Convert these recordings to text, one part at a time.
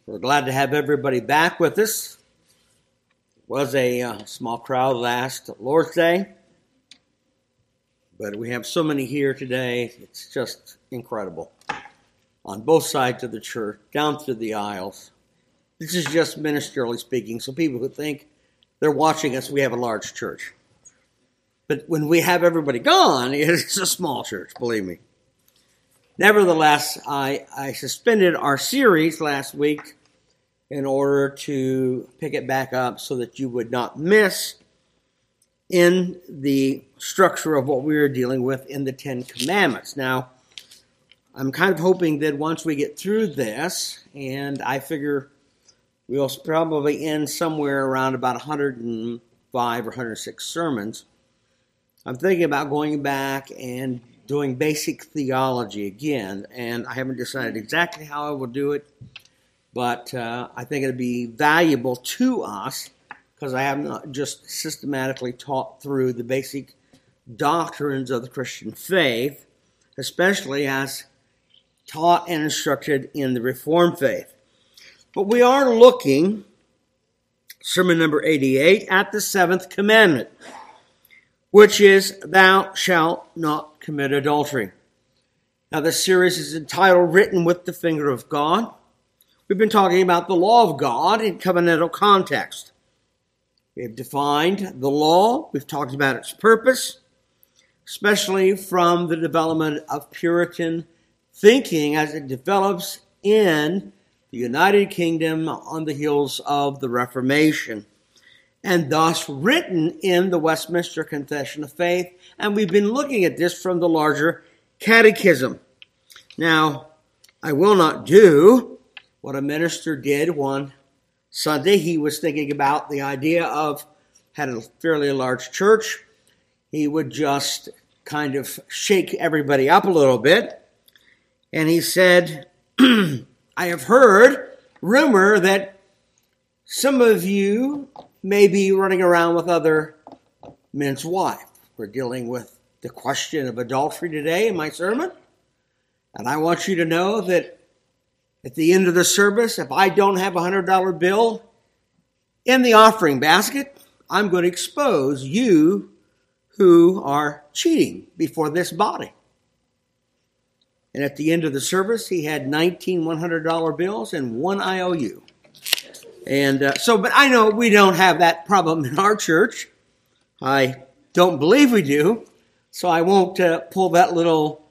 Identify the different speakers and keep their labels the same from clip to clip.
Speaker 1: We're glad to have everybody back with us. It was a small crowd last Lord's Day, but we have so many here today. It's just incredible. On both sides of the church, down through the aisles. This is just ministerially speaking, so people who think they're watching us, we have a large church. But when we have everybody gone, it's a small church, believe me. Nevertheless, I suspended our series last week in order to pick it back up so that you would not miss in the structure of what we are dealing with in the Ten Commandments. Now, I'm kind of hoping that once we get through this, and I figure we'll probably end somewhere around about 105 or 106 sermons, I'm thinking about going back and doing basic theology again, and I haven't decided exactly how I will do it, but I think it'll be valuable to us because I have not just systematically taught through the basic doctrines of the Christian faith, especially as taught and instructed in the Reformed faith. But we are looking, sermon number 88, at the seventh commandment, which is, thou shalt not commit adultery. Now, this series is entitled, Written with the Finger of God. We've been talking about the law of God in covenantal context. We have defined the law. We've talked about its purpose, especially from the development of Puritan thinking as it develops in the United Kingdom on the heels of the Reformation, and thus written in the Westminster Confession of Faith. And we've been looking at this from the larger catechism. Now, I will not do what a minister did one Sunday. He was thinking about the idea of, had a fairly large church. He would just kind of shake everybody up a little bit. And he said, I have heard rumor that some of you may be running around with other men's wives. We're dealing with the question of adultery today in my sermon. And I want you to know that at the end of the service, if I don't have a $100 bill in the offering basket, I'm going to expose you who are cheating before this body. And at the end of the service, he had 19 $100 bills and one IOU. And but I know we don't have that problem in our church. I don't believe we do. So I won't pull that little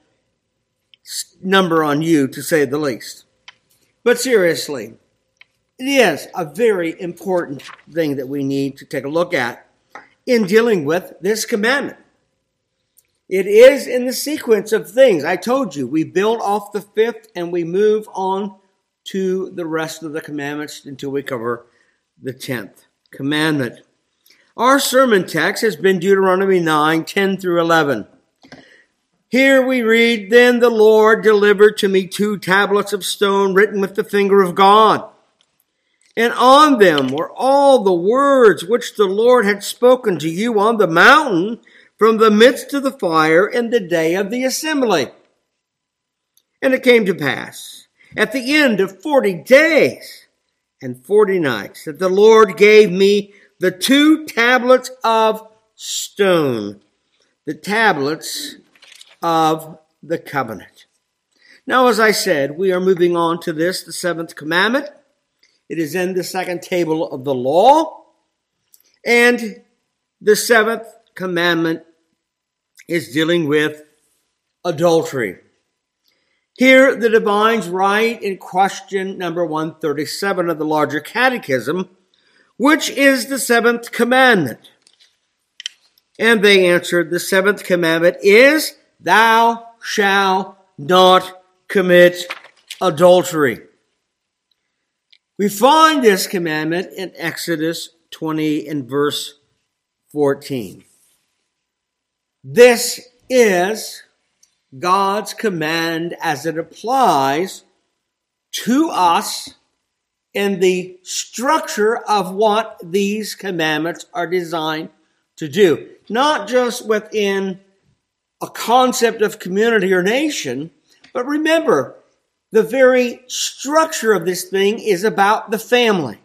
Speaker 1: number on you, to say the least. But seriously, it is a very important thing that we need to take a look at in dealing with this commandment. It is in the sequence of things. I told you, we build off the fifth and we move on to the rest of the commandments until we cover the 10th commandment. Our sermon text has been Deuteronomy 9, 10 through 11. Here we read, Then the Lord delivered to me 2 tablets of stone written with the finger of God. And on them were all the words which the Lord had spoken to you on the mountain from the midst of the fire in the day of the assembly. And it came to pass, at the end of 40 days and 40 nights, that the Lord gave me the 2 tablets of stone, the tablets of the covenant. Now, as I said, we are moving on to this, the 7th commandment. It is in the second table of the law. And the 7th commandment is dealing with adultery. Here, the divines write in question number 137 of the larger catechism, which is the 7th commandment? And they answered, the 7th commandment is, thou shalt not commit adultery. We find this commandment in Exodus 20 and verse 14. This is God's command as it applies to us in the structure of what these commandments are designed to do. Not just within a concept of community or nation, but remember, the very structure of this thing is about the family.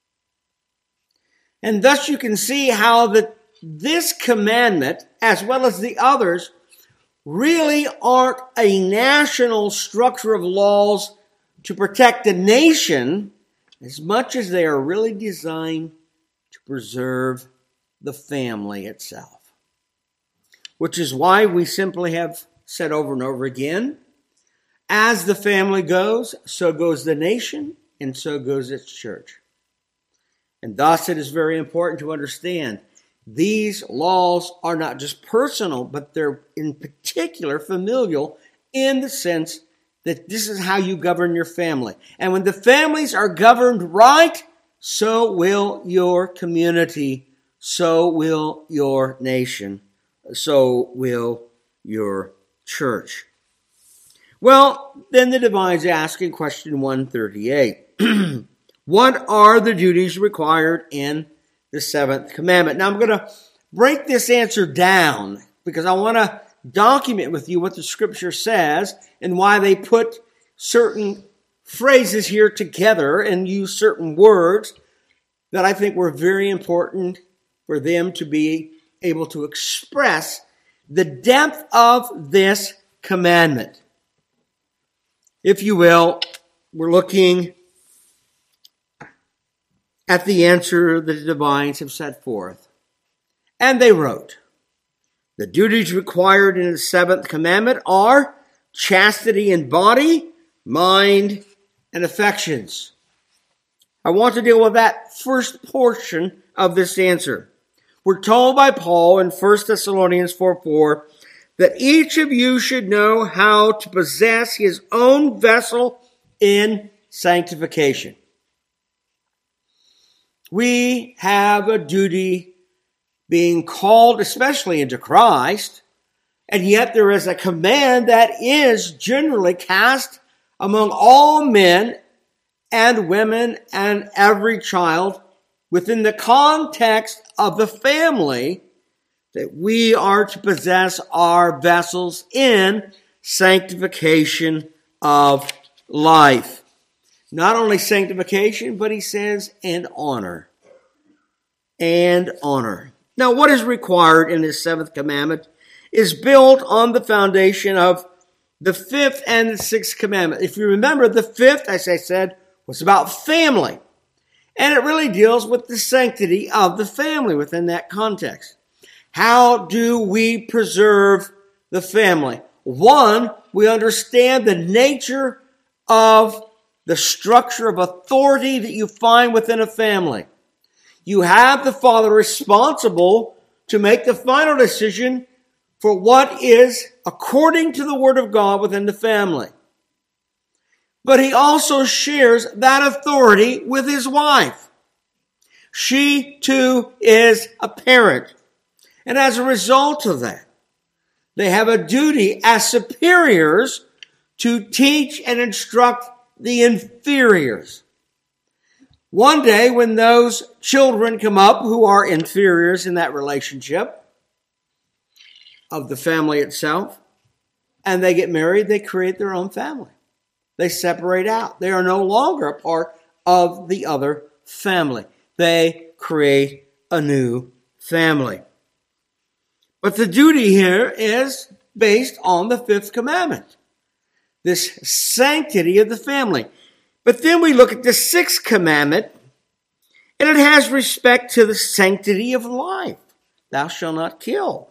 Speaker 1: And thus you can see how this commandment, as well as the others, really aren't a national structure of laws to protect the nation as much as they are really designed to preserve the family itself. Which is why we simply have said over and over again, as the family goes, so goes the nation, and so goes its church. And thus it is very important to understand these laws are not just personal, but they're in particular familial in the sense that this is how you govern your family. And when the families are governed right, so will your community, so will your nation, so will your church. Well, then the divines ask in question 138, what are the duties required in the seventh commandment? Now I'm going to break this answer down because I want to document with you what the scripture says and why they put certain phrases here together and use certain words that I think were very important for them to be able to express the depth of this commandment. If you will, we're looking at the answer the divines have set forth. And they wrote, the duties required in the seventh commandment are chastity in body, mind, and affections. I want to deal with that first portion of this answer. We're told by Paul in 1 Thessalonians 4:4 that each of you should know how to possess his own vessel in sanctification. We have a duty being called especially into Christ, and yet there is a command that is generally cast among all men and women and every child within the context of the family, that we are to possess our vessels in sanctification of life. Not only sanctification, but he says, and honor. And honor. Now, what is required in this seventh commandment is built on the foundation of the fifth and the sixth commandment. If you remember, the fifth, as I said, was about family. And it really deals with the sanctity of the family within that context. How do we preserve the family? One, we understand the nature of the structure of authority that you find within a family. You have the father responsible to make the final decision for what is according to the word of God within the family. But he also shares that authority with his wife. She too is a parent. And as a result of that, they have a duty as superiors to teach and instruct the inferiors. One day when those children come up who are inferiors in that relationship of the family itself, and they get married, they create their own family. They separate out. They are no longer a part of the other family. They create a new family. But the duty here is based on the fifth commandment, this sanctity of the family. But then we look at the sixth commandment, and it has respect to the sanctity of life. Thou shalt not kill.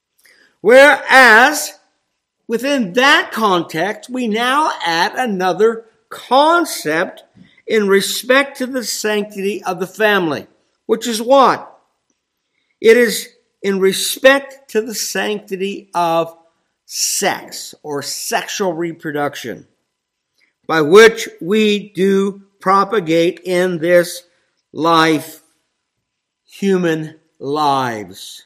Speaker 1: Whereas, within that context, we now add another concept in respect to the sanctity of the family, which is what? It is in respect to the sanctity of sex or sexual reproduction, by which we do propagate in this life human lives,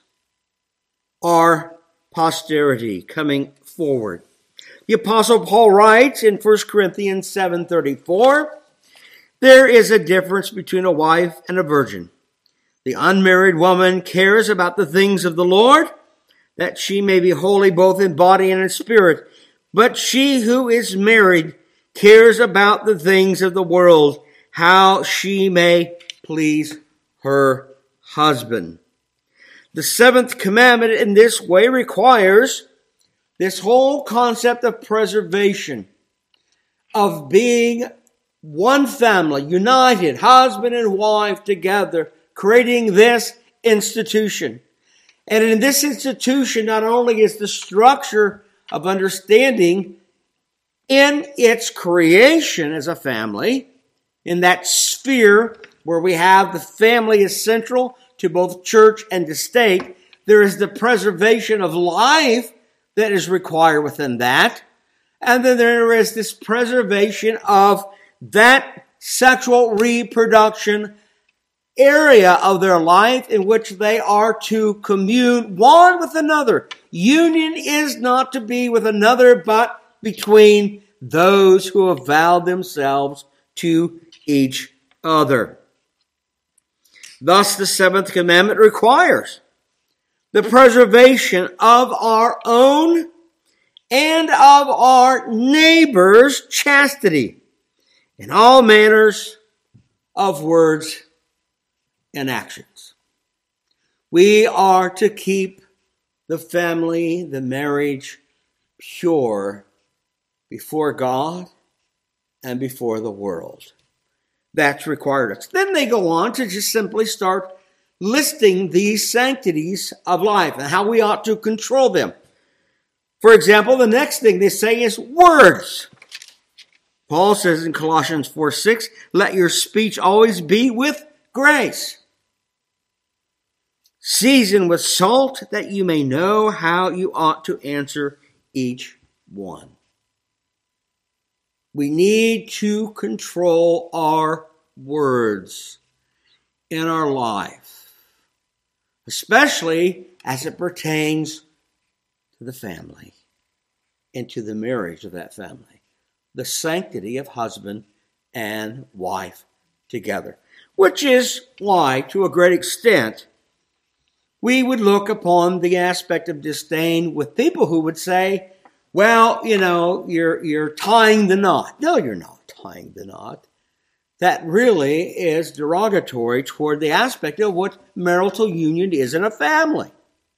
Speaker 1: our posterity coming forward. The Apostle Paul writes in 1 Corinthians 7:34, there is a difference between a wife and a virgin. The unmarried woman cares about the things of the Lord, that she may be holy both in body and in spirit. But she who is married cares about the things of the world, how she may please her husband. The seventh commandment in this way requires this whole concept of preservation, of being one family, united, husband and wife together, creating this institution. And in this institution, not only is the structure of understanding in its creation as a family, in that sphere where we have the family is central to both church and the state, there is the preservation of life that is required within that. And then there is this preservation of that sexual reproduction area of their life in which they are to commune one with another. Union is not to be with another, but between those who have vowed themselves to each other. Thus, the seventh commandment requires the preservation of our own and of our neighbor's chastity in all manners of words and actions. We are to keep the family, the marriage, pure before God and before the world. That's required. Then they go on to just simply start listing these sanctities of life and how we ought to control them. For example, the next thing they say is words. Paul says in Colossians 4:6, let your speech always be with grace, seasoned with salt, that you may know how you ought to answer each one. We need to control our words in our life, especially as it pertains to the family and to the marriage of that family, the sanctity of husband and wife together, which is why, to a great extent, we would look upon the aspect of disdain with people who would say, well, you're tying the knot. No, you're not tying the knot. That really is derogatory toward the aspect of what marital union is in a family.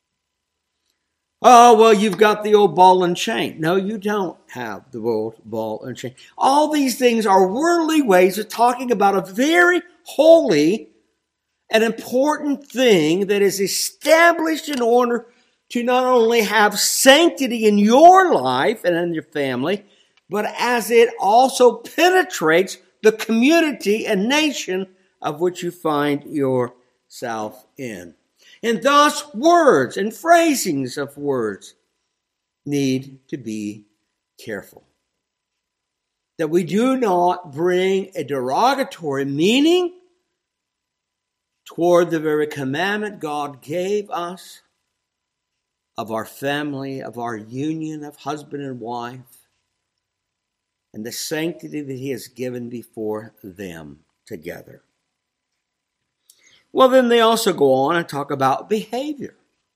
Speaker 1: Oh, well, you've got the old ball and chain. No, you don't have the old ball and chain. All these things are worldly ways of talking about a very holy and important thing that is established in order to not only have sanctity in your life and in your family, but as it also penetrates the community and nation of which you find yourself in. And thus, words and phrasings of words need to be careful. That we do not bring a derogatory meaning toward the very commandment God gave us of our family, of our union of husband and wife, and the sanctity that He has given before them together. Well, then they also go on and talk about behavior.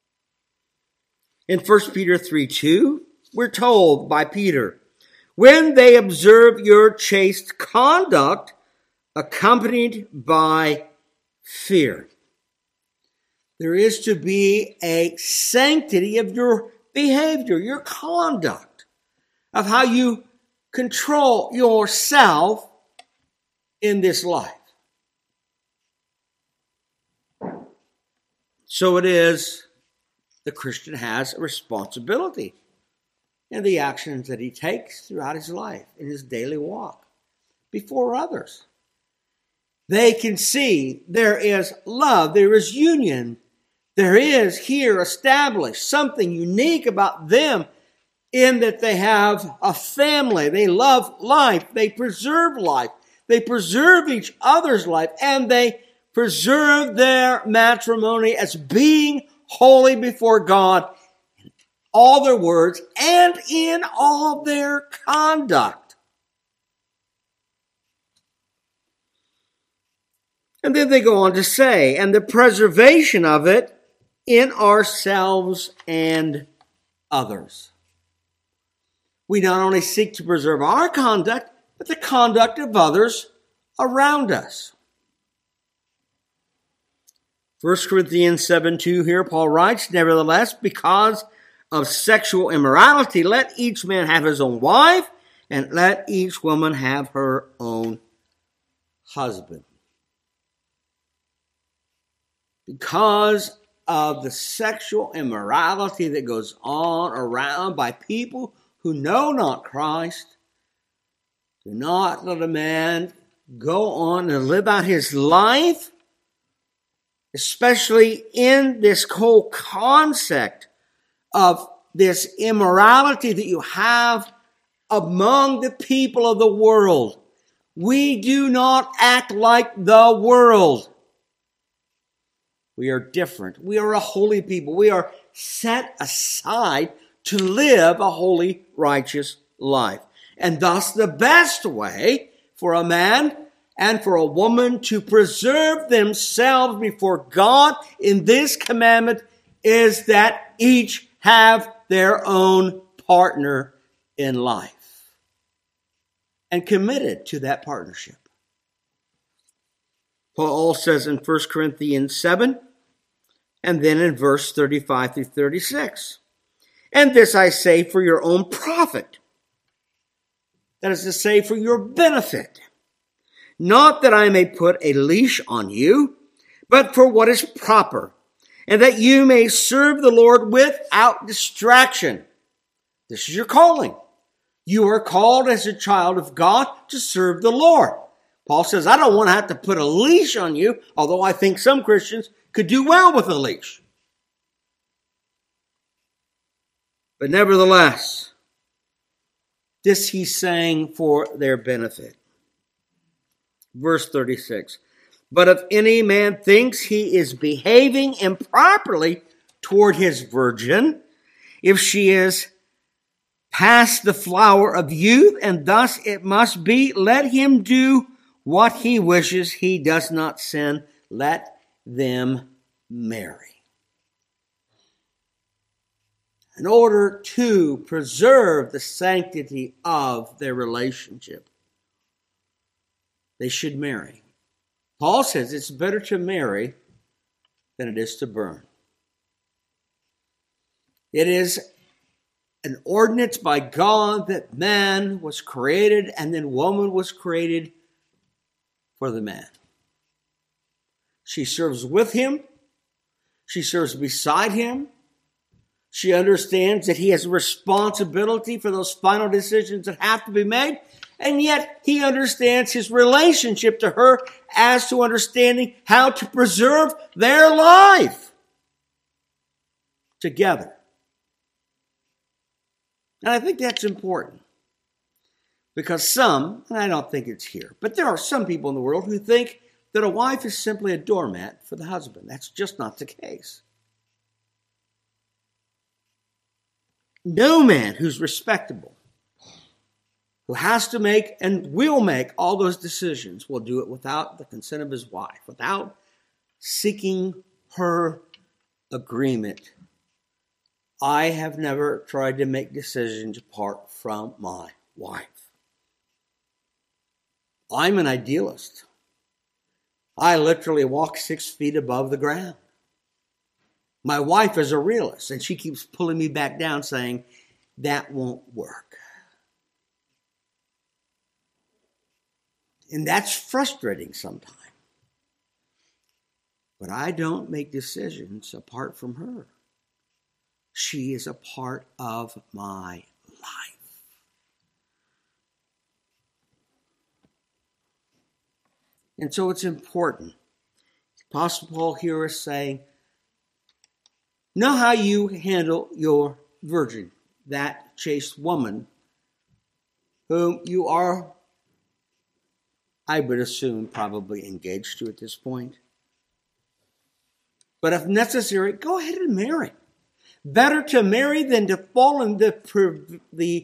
Speaker 1: In 1 Peter 3:2, we're told by Peter, when they observe your chaste conduct accompanied by fear. There is to be a sanctity of your behavior, your conduct, of how you control yourself in this life. So it is the Christian has a responsibility in the actions that he takes throughout his life, in his daily walk, before others. They can see there is love, there is union, there is here established something unique about them in that they have a family, they love life, they preserve each other's life, and they preserve their matrimony as being holy before God in all their words and in all their conduct. And then they go on to say, and the preservation of it in ourselves and others. We not only seek to preserve our conduct, but the conduct of others around us. 1 Corinthians 7:2 here, Paul writes, "Nevertheless, because of sexual immorality, let each man have his own wife, and let each woman have her own husband." Because of the sexual immorality that goes on around by people who know not Christ, do not let a man go on and live out his life, especially in this whole concept of this immorality that you have among the people of the world. We do not act like the world. We are different. We are a holy people. We are set aside to live a holy, righteous life. And thus the best way for a man and for a woman to preserve themselves before God in this commandment is that each have their own partner in life and committed to that partnership. Paul says in 1 Corinthians 7, and then in verse 35 through 36, "And this I say for your own profit," that is to say, for your benefit, "not that I may put a leash on you, but for what is proper, and that you may serve the Lord without distraction." This is your calling. You are called as a child of God to serve the Lord. Paul says, I don't want to have to put a leash on you, although I think some Christians could do well with a leash. But nevertheless, this he's saying for their benefit. Verse 36, "But if any man thinks he is behaving improperly toward his virgin, if she is past the flower of youth, and thus it must be, let him do what he wishes. He does not sin. Let them marry." In order to preserve the sanctity of their relationship, they should marry. Paul says it's better to marry than it is to burn. It is an ordinance by God that man was created and then woman was created for the man. She serves with him. She serves beside him. She understands that he has a responsibility for those final decisions that have to be made. And yet he understands his relationship to her as to understanding how to preserve their life together. And I think that's important. Because some, and I don't think it's here, but there are some people in the world who think that a wife is simply a doormat for the husband. That's just not the case. No man who's respectable, who has to make and will make all those decisions, will do it without the consent of his wife, without seeking her agreement. I have never tried to make decisions apart from my wife. I'm an idealist. I literally walk 6 feet above the ground. My wife is a realist, and she keeps pulling me back down saying, that won't work. And that's frustrating sometimes. But I don't make decisions apart from her. She is a part of my life. And so it's important. Apostle Paul here is saying, know how you handle your virgin, that chaste woman, whom you are, I would assume, probably engaged to at this point. But if necessary, go ahead and marry. Better to marry than to fall in the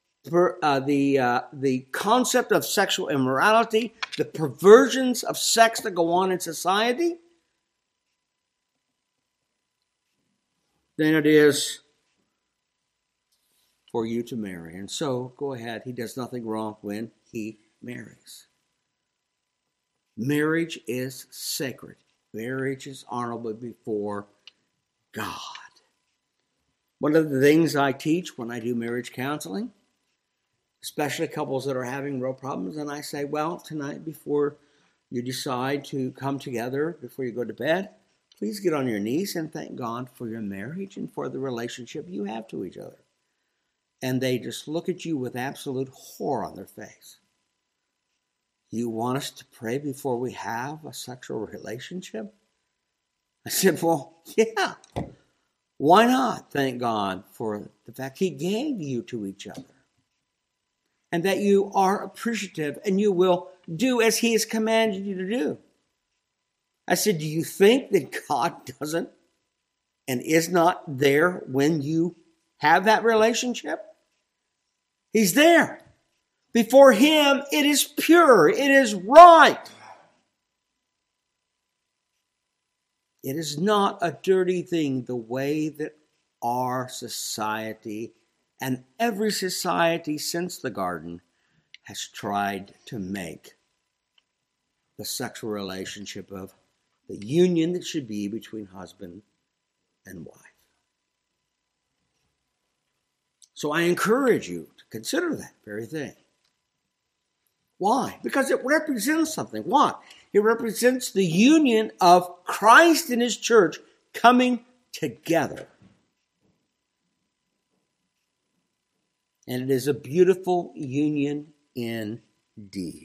Speaker 1: concept of sexual immorality, the perversions of sex that go on in society, than it is for you to marry. And so, go ahead. He does nothing wrong when he marries. Marriage is sacred. Marriage is honorable before God. One of the things I teach when I do marriage counseling, especially couples that are having real problems, and I say, well, tonight before you decide to come together, before you go to bed, please get on your knees and thank God for your marriage and for the relationship you have to each other. And they just look at you with absolute horror on their face. You want us to pray before we have a sexual relationship? I said, well, yeah. Why not thank God for the fact He gave you to each other? And that you are appreciative and you will do as He has commanded you to do. I said, do you think that God doesn't and is not there when you have that relationship? He's there. Before Him, it is pure. It is right. It is not a dirty thing the way that our society and every society since the garden has tried to make the sexual relationship of the union that should be between husband and wife. So I encourage you to consider that very thing. Why? Because it represents something. Why? It represents the union of Christ and His church coming together. And it is a beautiful union indeed.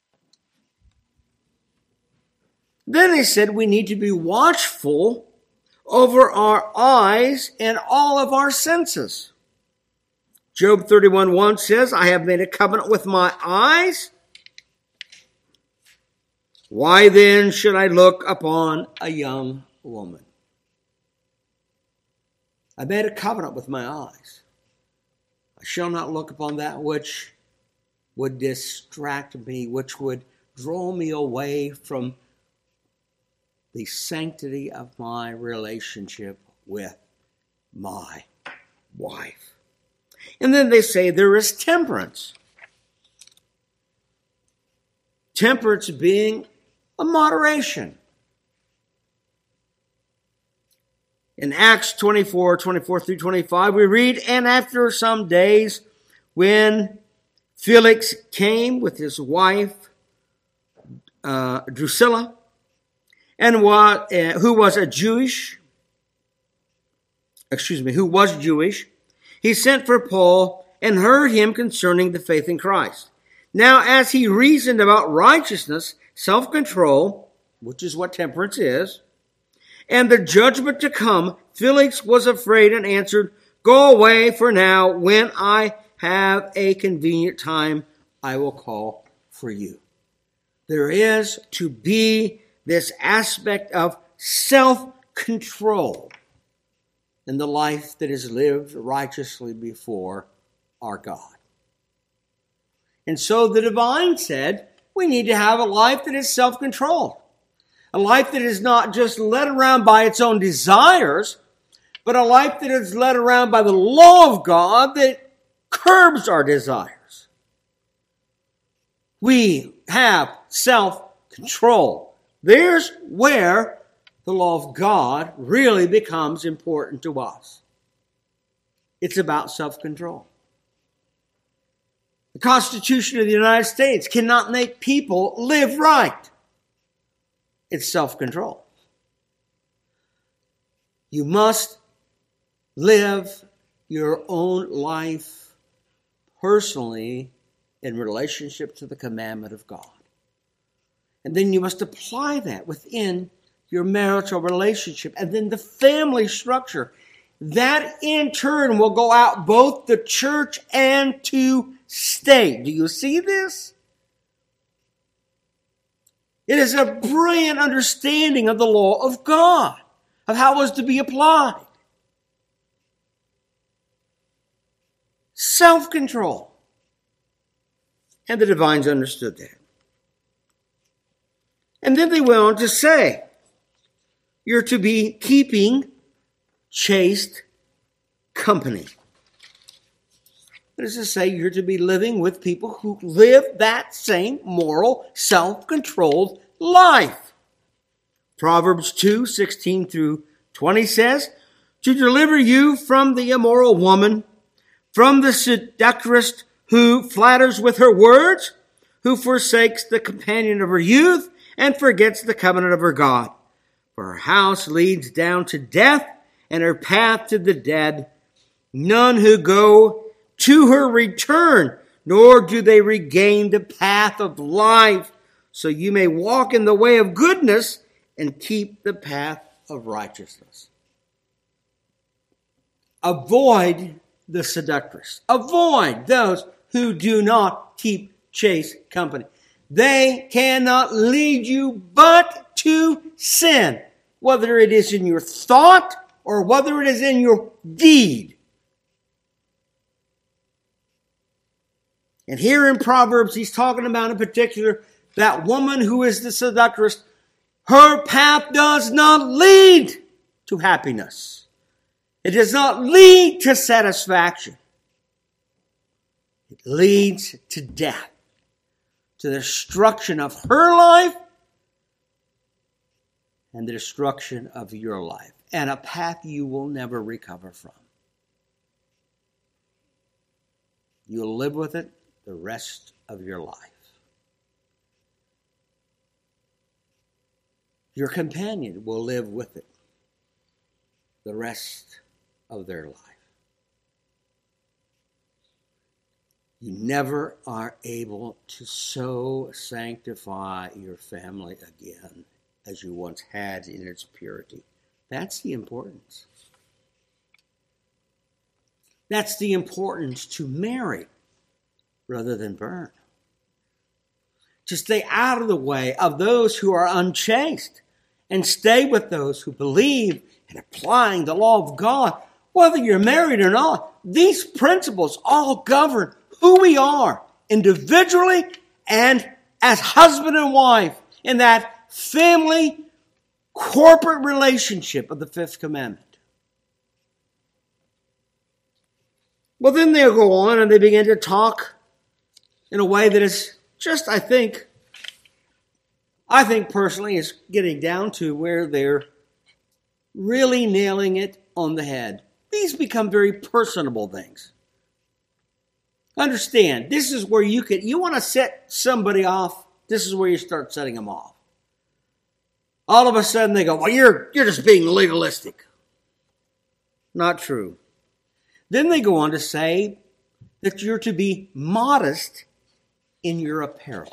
Speaker 1: Then they said we need to be watchful over our eyes and all of our senses. Job 31:1 says, I have made a covenant with my eyes. Why then should I look upon a young woman? I made a covenant with my eyes. I shall not look upon that which would distract me, which would draw me away from the sanctity of my relationship with my wife. And then they say there is temperance. Temperance being a moderation. In Acts 24 through 25, we read, and after some days, when Felix came with his wife, Drusilla, and who was Jewish, he sent for Paul and heard him concerning the faith in Christ. Now, as he reasoned about righteousness, self-control, which is what temperance is, and the judgment to come, Felix was afraid and answered, go away for now. When I have a convenient time, I will call for you. There is to be this aspect of self-control in the life that is lived righteously before our God. And so the divine said, we need to have a life that is self-controlled. A life that is not just led around by its own desires, but a life that is led around by the law of God that curbs our desires. We have self-control. There's where the law of God really becomes important to us. It's about self-control. The Constitution of the United States cannot make people live right. It's self-control. You must live your own life personally in relationship to the commandment of God. And then you must apply that within your marital relationship and then the family structure. That in turn will go out both to church and to state. Do you see this? It is a brilliant understanding of the law of God, of how it was to be applied. Self-control. And the divines understood that. And then they went on to say, you're to be keeping chaste company. That is to say, you're to be living with people who live that same moral, self-controlled life. Proverbs 2:16-20 says, to deliver you from the immoral woman, from the seductress who flatters with her words, who forsakes the companion of her youth and forgets the covenant of her God. For her house leads down to death and her path to the dead. None who go to her return, nor do they regain the path of life. So you may walk in the way of goodness and keep the path of righteousness. Avoid the seductress. Avoid those who do not keep chaste company. They cannot lead you but to sin, whether it is in your thought or whether it is in your deed. And here in Proverbs, he's talking about in particular that woman who is the seductress. Her path does not lead to happiness. It does not lead to satisfaction. It leads to death, to the destruction of her life and the destruction of your life, and a path you will never recover from. You'll live with it the rest of your life. Your companion will live with it the rest of their life. You never are able to so sanctify your family again as you once had in its purity. That's the importance. That's the importance to marry rather than burn. To stay out of the way of those who are unchaste and stay with those who believe in applying the law of God. Whether you're married or not, these principles all govern who we are individually and as husband and wife in that family corporate relationship of the fifth commandment. Well, then they'll go on and they begin to talk in a way that is just, I think personally is getting down to where they're really nailing it on the head. These become very personable things. Understand, this is where you want to set somebody off, this is where you start setting them off. All of a sudden they go, well, you're just being legalistic. Not true. Then they go on to say that you're to be modest in your apparel.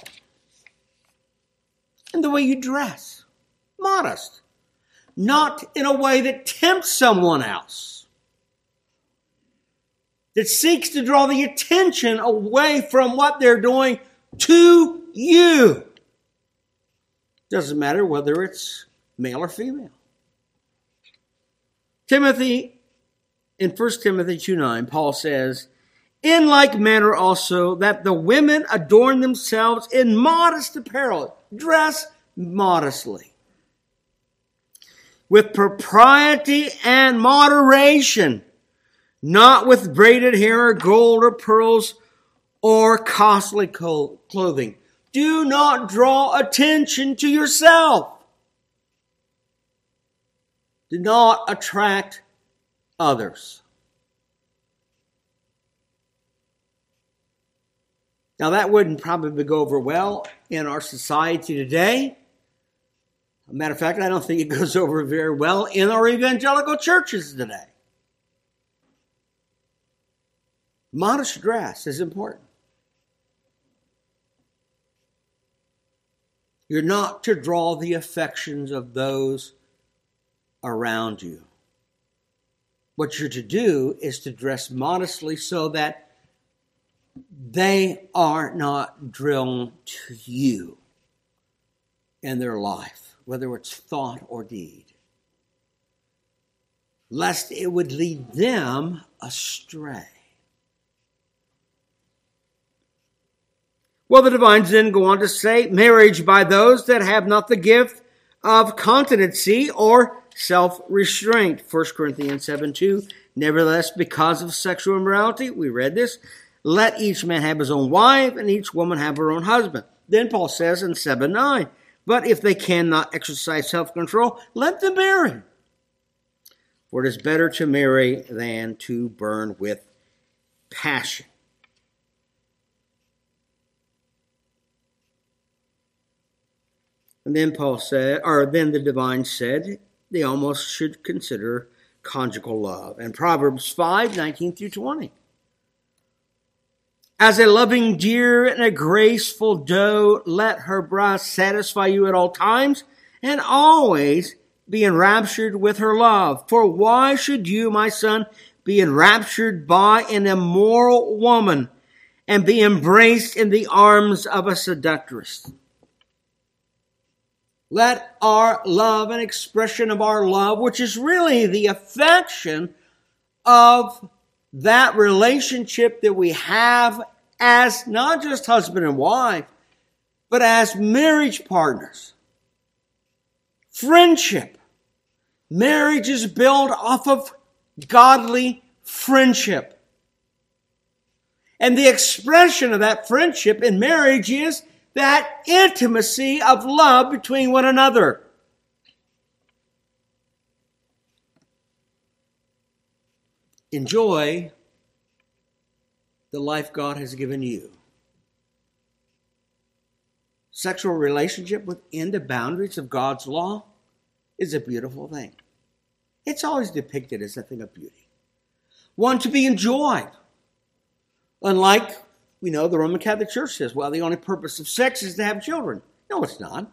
Speaker 1: In the way you dress. Modest. Not in a way that tempts someone else. That seeks to draw the attention away from what they're doing to you. Doesn't matter whether it's male or female. Timothy, in 1 Timothy 2:9, Paul says, in like manner also that the women adorn themselves in modest apparel. Dress modestly. With propriety and moderation. Not with braided hair or gold or pearls or costly clothing. Do not draw attention to yourself. Do not attract others. Now that wouldn't probably go over well in our society today. As a matter of fact, I don't think it goes over very well in our evangelical churches today. Modest dress is important. You're not to draw the affections of those around you. What you're to do is to dress modestly so that they are not drawn to you in their life, whether it's thought or deed, lest it would lead them astray. Well, the divines then go on to say, marriage by those that have not the gift of continency or self-restraint. 1 Corinthians 7:2. Nevertheless, because of sexual immorality, we read this, let each man have his own wife, and each woman have her own husband. Then Paul says in 7:9, but if they cannot exercise self-control, let them marry. For it is better to marry than to burn with passion. And then then the divine said, they almost should consider conjugal love. And Proverbs 5:19-20. As a loving deer and a graceful doe, let her breast satisfy you at all times, and always be enraptured with her love. For why should you, my son, be enraptured by an immoral woman and be embraced in the arms of a seductress? Let our love, an expression of our love, which is really the affection of that relationship that we have as not just husband and wife, but as marriage partners. Friendship. Marriage is built off of godly friendship. And the expression of that friendship in marriage is that intimacy of love between one another. Enjoy the life God has given you. Sexual relationship within the boundaries of God's law is a beautiful thing. It's always depicted as a thing of beauty. One to be enjoyed. Unlike, the Roman Catholic Church says, well, the only purpose of sex is to have children. No, it's not.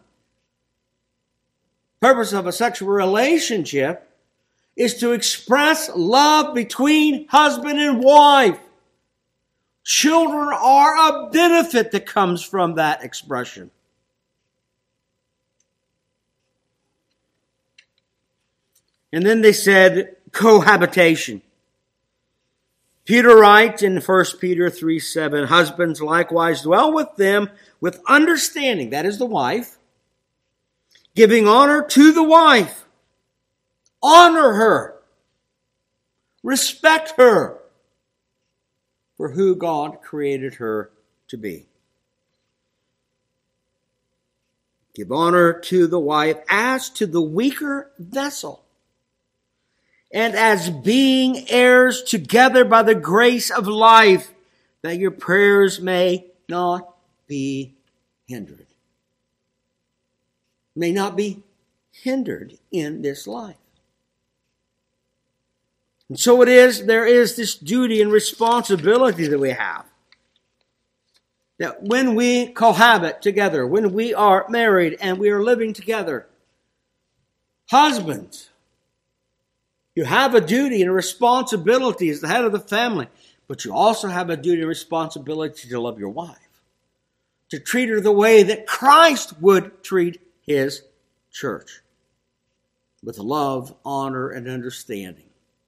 Speaker 1: The purpose of a sexual relationship is to express love between husband and wife. Children are a benefit that comes from that expression. And then they said cohabitation. Peter writes in 1 Peter 3:7, husbands likewise dwell with them with understanding, that is the wife, giving honor to the wife. Honor her. Respect her for who God created her to be. Give honor to the wife as to the weaker vessel, and as being heirs together by the grace of life, that your prayers may not be hindered. May not be hindered in this life. And so there is this duty and responsibility that we have. That when we cohabit together, when we are married and we are living together, husbands, you have a duty and a responsibility as the head of the family, but you also have a duty and responsibility to love your wife, to treat her the way that Christ would treat his church, with love, honor, and understanding.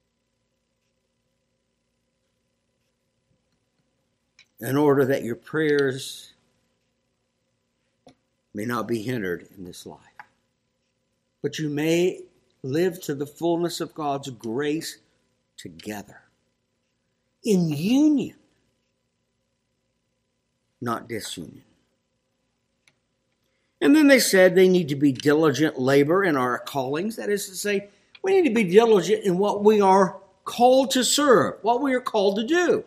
Speaker 1: In order that your prayers may not be hindered in this life, but you may live to the fullness of God's grace together, in union, not disunion. And then they said they need to be diligent labor in our callings. That is to say, we need to be diligent in what we are called to serve, what we are called to do.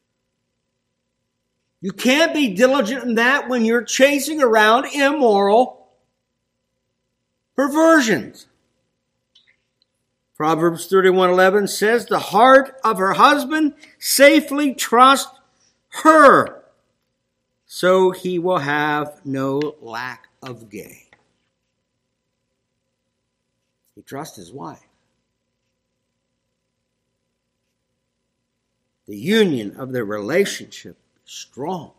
Speaker 1: You can't be diligent in that when you're chasing around immoral perversions. Proverbs 31:11 says, the heart of her husband safely trusts her, so he will have no lack of gain. He trusts his wife. The union of their relationship is strong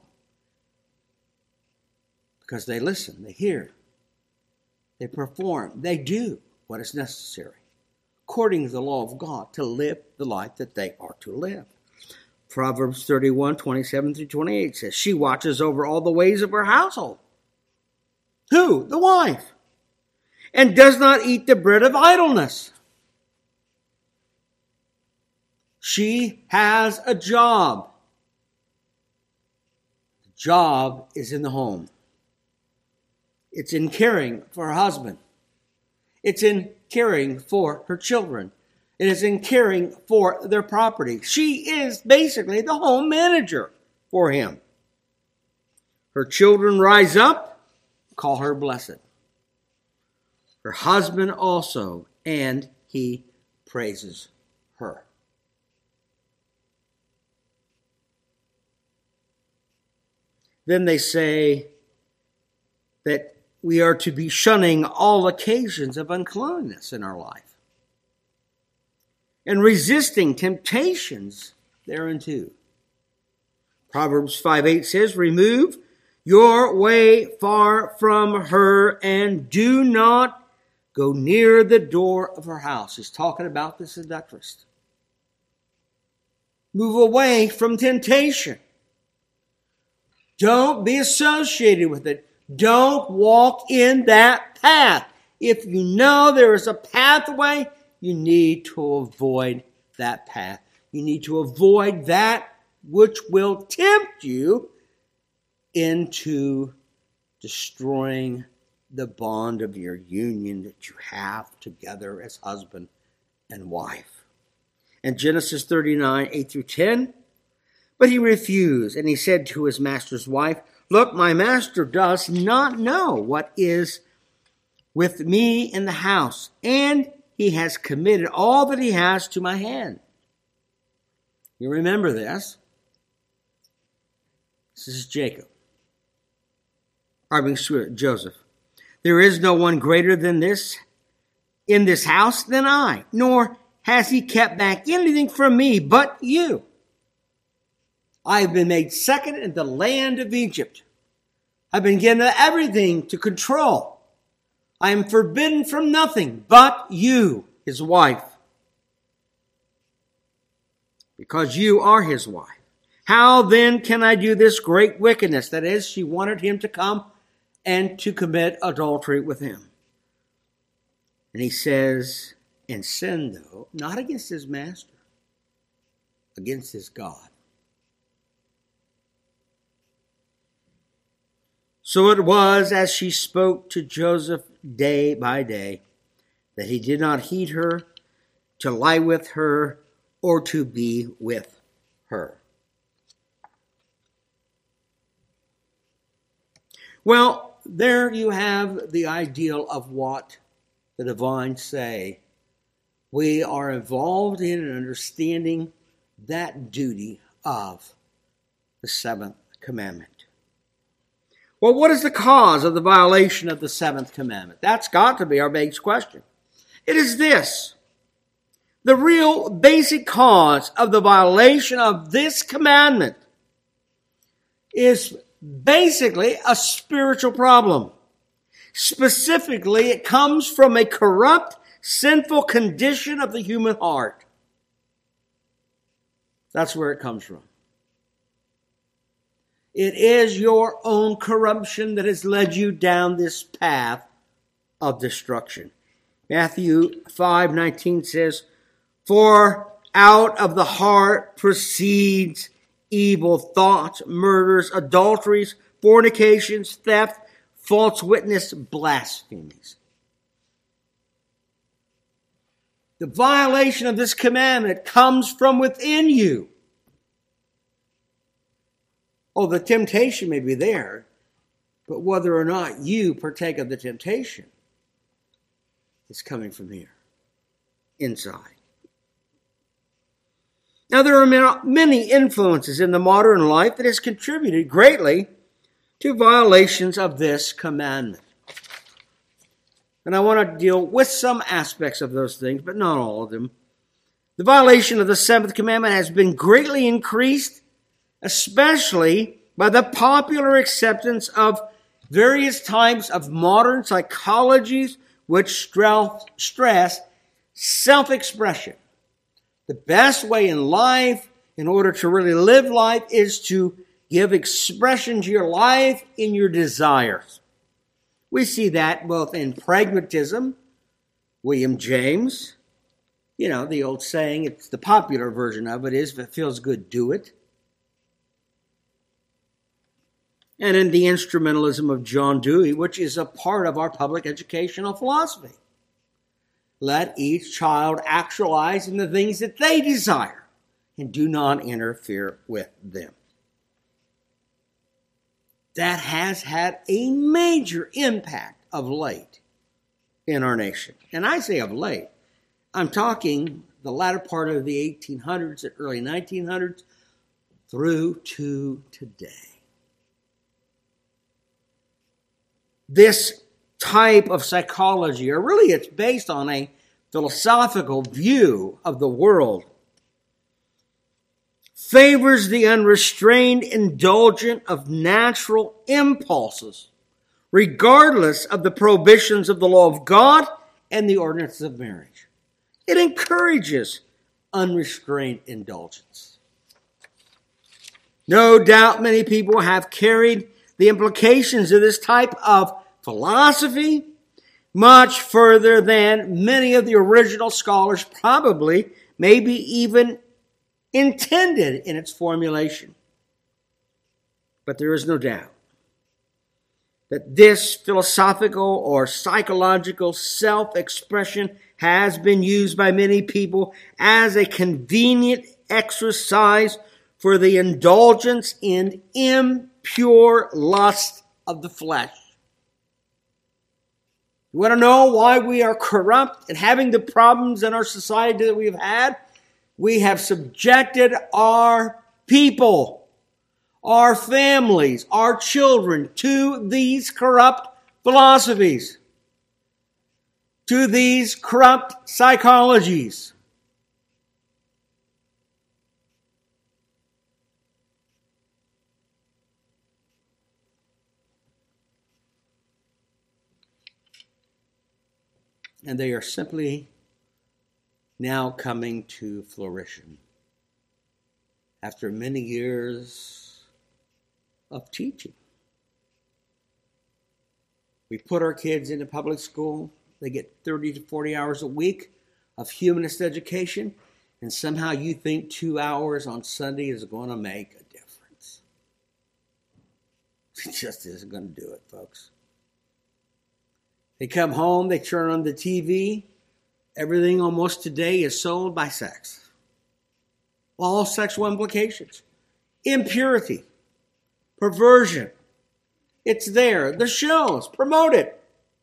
Speaker 1: because they listen, they hear, they perform, they do what is necessary according to the law of God to live the life that they are to live. Proverbs 31:27-28 says, she watches over all the ways of her household. Who? The wife. And does not eat the bread of idleness. She has a job. job is in the home. It's in caring for her husband. It's in caring for her children. It is in caring for their property. She is basically the home manager for him. Her children rise up, call her blessed. Her husband also, and he praises her. Then they say that we are to be shunning all occasions of uncleanness in our life and resisting temptations thereunto. Proverbs 5:8 says, remove your way far from her and do not go near the door of her house. He's talking about the seductress. Move away from temptation. Don't be associated with it. Don't walk in that path. If you know there is a pathway, you need to avoid that path. You need to avoid that which will tempt you into destroying the bond of your union that you have together as husband and wife. In Genesis 39, 8 through 10, but he refused, and he said to his master's wife, look, my master does not know what is with me in the house, and he has committed all that he has to my hand. You remember this. This is Jacob. Joseph. There is no one greater than this in this house than I, nor has he kept back anything from me but you. I have been made second in the land of Egypt. I've been given everything to control. I am forbidden from nothing but you, his wife. Because you are his wife. How then can I do this great wickedness? That is, she wanted him to come and to commit adultery with him. And he says, and sin, though, not against his master, against his God. So it was as she spoke to Joseph day by day that he did not heed her, to lie with her, or to be with her. Well, there you have the ideal of what the divines say. We are involved in and understanding that duty of the seventh commandment. Well, what is the cause of the violation of the seventh commandment? That's got to be our big question. It is this. The real basic cause of the violation of this commandment is basically a spiritual problem. Specifically, it comes from a corrupt, sinful condition of the human heart. That's where it comes from. It is your own corruption that has led you down this path of destruction. Matthew 5:19 says, for out of the heart proceeds evil thoughts, murders, adulteries, fornications, theft, false witness, blasphemies. The violation of this commandment comes from within you. Oh, the temptation may be there, but whether or not you partake of the temptation is coming from here, inside. Now, there are many influences in the modern life that has contributed greatly to violations of this commandment. And I want to deal with some aspects of those things, but not all of them. The violation of the seventh commandment has been greatly increased, especially by the popular acceptance of various types of modern psychologies which stress self-expression. The best way in life, in order to really live life, is to give expression to your life in your desires. We see that both in pragmatism, William James, the old saying, it's the popular version of it is, if it feels good, do it. and in the instrumentalism of John Dewey, which is a part of our public educational philosophy. Let each child actualize in the things that they desire and do not interfere with them. That has had a major impact of late in our nation. And I say of late, I'm talking the latter part of the 1800s and early 1900s through to today. This type of psychology, or really it's based on a philosophical view of the world, favors the unrestrained indulgence of natural impulses, regardless of the prohibitions of the law of God and the ordinances of marriage. It encourages unrestrained indulgence. No doubt many people have carried the implications of this type of philosophy much further than many of the original scholars probably, maybe even intended in its formulation. But there is no doubt that this philosophical or psychological self-expression has been used by many people as a convenient exercise for the indulgence in impure lust of the flesh. You want to know why we are corrupt and having the problems in our society that we've had? We have subjected our people, our families, our children to these corrupt philosophies, to these corrupt psychologies. And they are simply now coming to fruition after many years of teaching. We put our kids into public school. They get 30 to 40 hours a week of humanist education, and somehow you think 2 hours on Sunday is going to make a difference. It just isn't going to do it, folks. They come home, they turn on the TV. Everything almost today is sold by sex. All sexual implications. Impurity. Perversion. It's there. The shows promote it.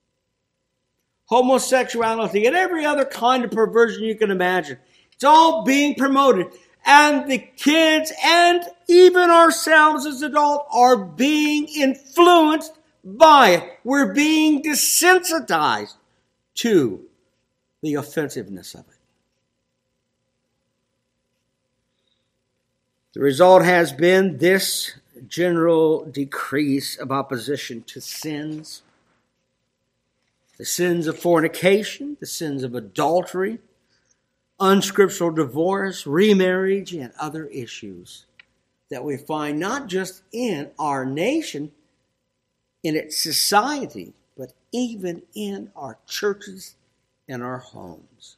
Speaker 1: Homosexuality and every other kind of perversion you can imagine. It's all being promoted. And the kids and even ourselves as adults are being influenced by it. We're being desensitized to the offensiveness of it. The result has been this general decrease of opposition to sins. The sins of fornication, the sins of adultery, unscriptural divorce, remarriage, and other issues that we find not just in our nation, in its society, but even in our churches and our homes.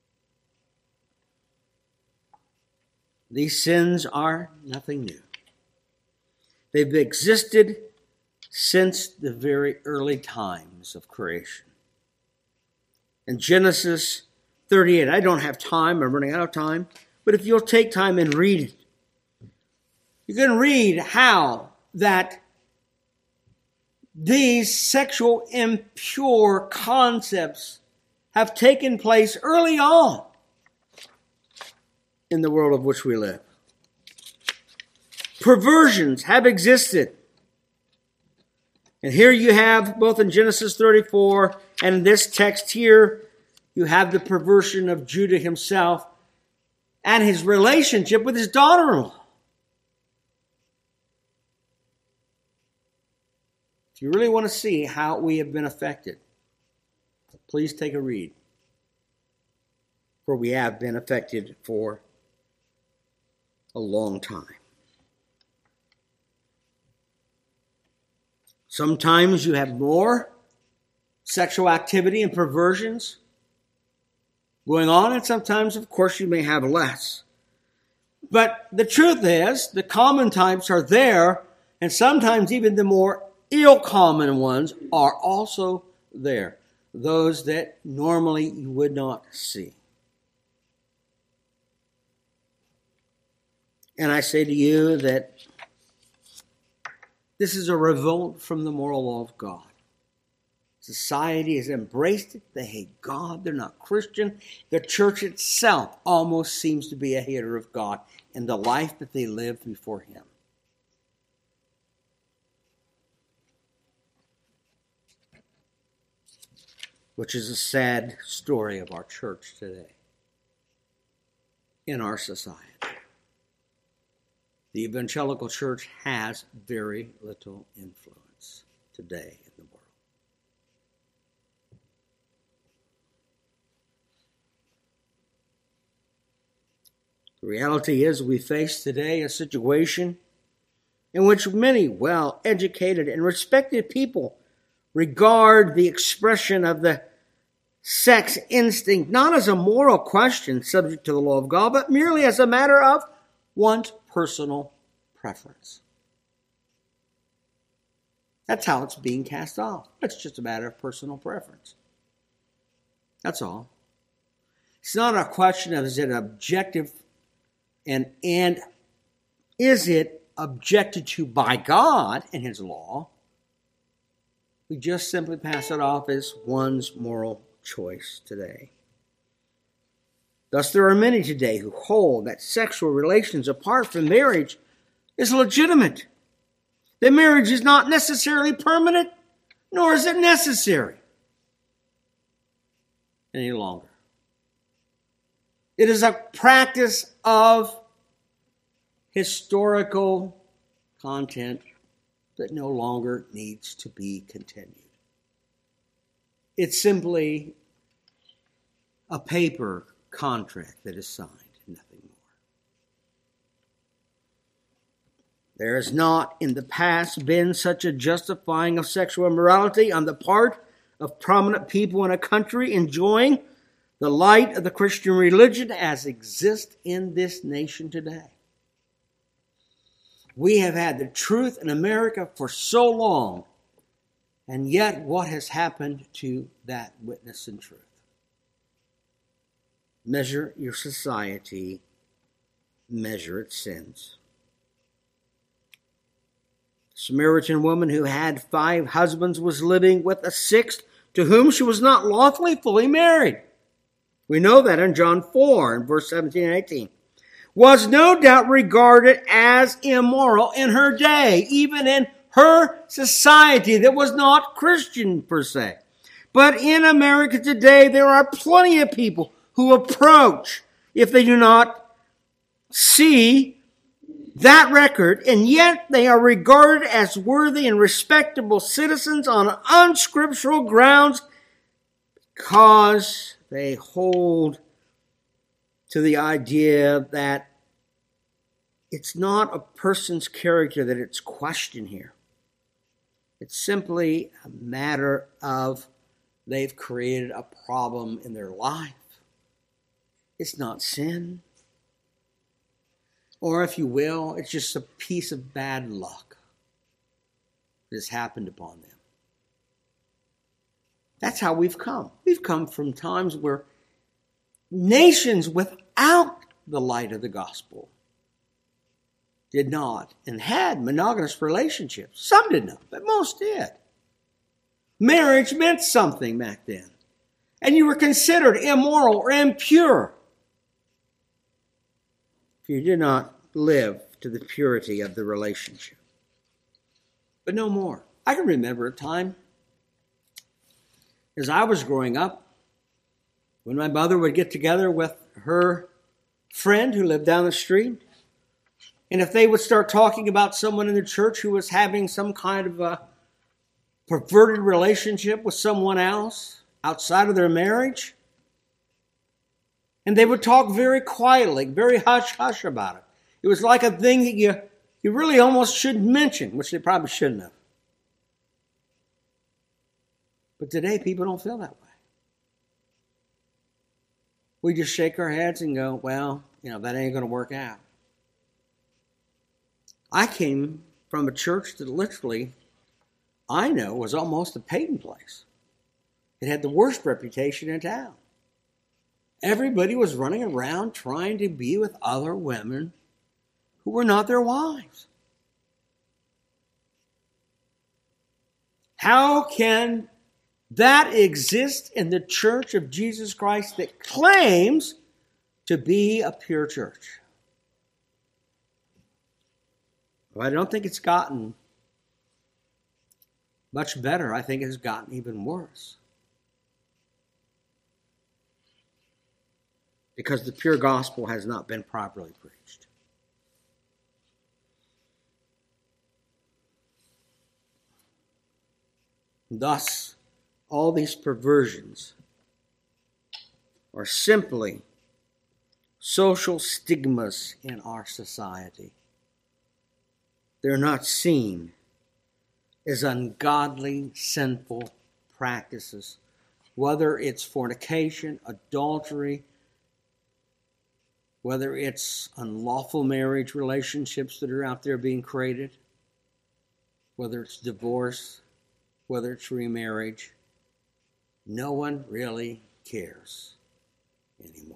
Speaker 1: These sins are nothing new. They've existed since the very early times of creation. In Genesis 38, I don't have time, I'm running out of time, but if you'll take time and read it, you can read how that these sexual impure concepts have taken place early on in the world of which we live. Perversions have existed. And here you have, both in Genesis 34 and in this text here, you have the perversion of Judah himself and his relationship with his daughter-in-law. If you really want to see how we have been affected, please take a read. For we have been affected for a long time. Sometimes you have more sexual activity and perversions going on, and sometimes, of course, you may have less. But the truth is, the common types are there And sometimes even the more ill-common ones are also there. Those that normally you would not see. And I say to you that this is a revolt from the moral law of God. Society has embraced it. They hate God. They're not Christian. The church itself almost seems to be a hater of God and the life that they lived before Him. Which is a sad story of our church today, in our society. The evangelical church has very little influence today in the world. The reality is we face today a situation in which many well-educated and respected people regard the expression of the sex instinct not as a moral question subject to the law of God, but merely as a matter of one's personal preference. That's how it's being cast off. It's just a matter of personal preference. That's all. It's not a question of is it objective and is it objected to by God and His law. We just simply pass it off as one's moral choice today. Thus, there are many today who hold that sexual relations apart from marriage is legitimate. That marriage is not necessarily permanent, nor is it necessary any longer. It is a practice of historical content that no longer needs to be continued. It's simply a paper contract that is signed, nothing more. There has not in the past been such a justifying of sexual immorality on the part of prominent people in a country enjoying the light of the Christian religion as exists in this nation today. We have had the truth in America for so long, and yet what has happened to that witness and truth? Measure your society, measure its sins. The Samaritan woman who had 5 husbands was living with a 6th to whom she was not lawfully fully married. We know that in John 4, in verse 17 and 18. Was no doubt regarded as immoral in her day, even in her society that was not Christian per se. But in America today, there are plenty of people who approach, if they do not see that record, and yet they are regarded as worthy and respectable citizens on unscriptural grounds because they hold to the idea that it's not a person's character that it's questioned here. It's simply a matter of they've created a problem in their life. It's not sin. Or if you will, it's just a piece of bad luck that has happened upon them. That's how we've come. We've come from times where nations without the light of the gospel did not and had monogamous relationships. Some did not, but most did. Marriage meant something back then. And you were considered immoral or impure if you did not live to the purity of the relationship. But no more. I can remember a time as I was growing up when my mother would get together with her friend who lived down the street. And if they would start talking about someone in the church who was having some kind of a perverted relationship with someone else outside of their marriage, and they would talk very quietly, very hush-hush about it. It was like a thing that you really almost shouldn't mention, which they probably shouldn't have. But today, people don't feel that way. We just shake our heads and go, well, that ain't going to work out. I came from a church that literally, I know, was almost a pagan place. It had the worst reputation in town. Everybody was running around trying to be with other women who were not their wives. How can that exist in the Church of Jesus Christ that claims to be a pure church? Well, I don't think it's gotten much better. I think it's gotten even worse. Because the pure gospel has not been properly preached. Thus, all these perversions are simply social stigmas in our society. They're not seen as ungodly, sinful practices, whether it's fornication, adultery, whether it's unlawful marriage relationships that are out there being created, whether it's divorce, whether it's remarriage. No one really cares anymore.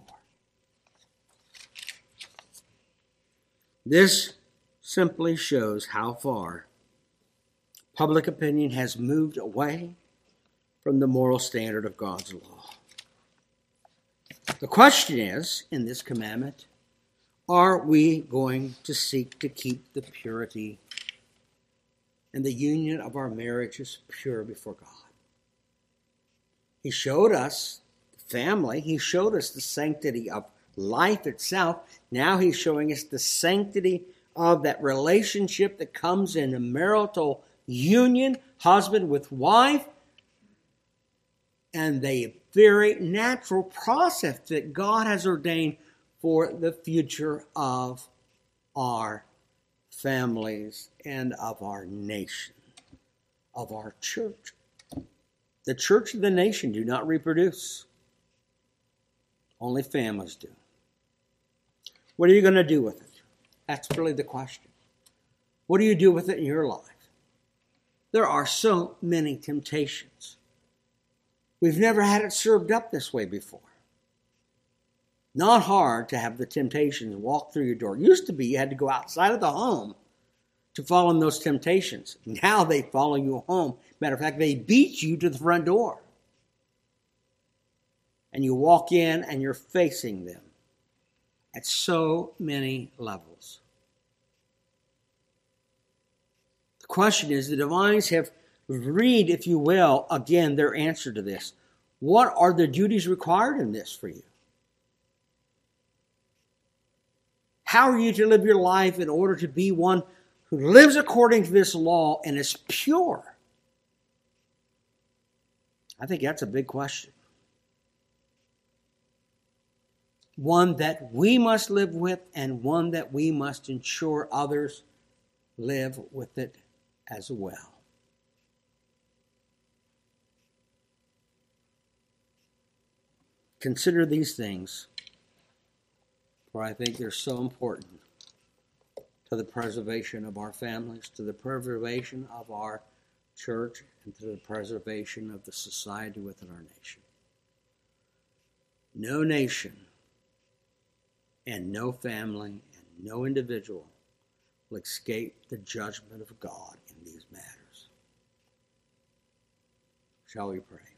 Speaker 1: This simply shows how far public opinion has moved away from the moral standard of God's law. The question is, in this commandment, are we going to seek to keep the purity and the union of our marriages pure before God? He showed us family. He showed us the sanctity of life itself. Now he's showing us the sanctity of that relationship that comes in a marital union, husband with wife, and the very natural process that God has ordained for the future of our families and of our nation, of our church. The church and the nation do not reproduce. Only families do. What are you going to do with it? That's really the question. What do you do with it in your life? There are so many temptations. We've never had it served up this way before. Not hard to have the temptations walk through your door. It used to be you had to go outside of the home to follow in those temptations. Now they follow you home. Matter of fact, they beat you to the front door. And you walk in and you're facing them at so many levels. The question is, the divines have read, if you will, again, their answer to this. What are the duties required in this for you? How are you to live your life in order to be one who lives according to this law and is pure? I think that's a big question. One that we must live with and one that we must ensure others live with it as well. Consider these things, for I think they're so important to the preservation of our families, to the preservation of our church, and to the preservation of the society within our nation. No nation and no family and no individual will escape the judgment of God in these matters. Shall we pray?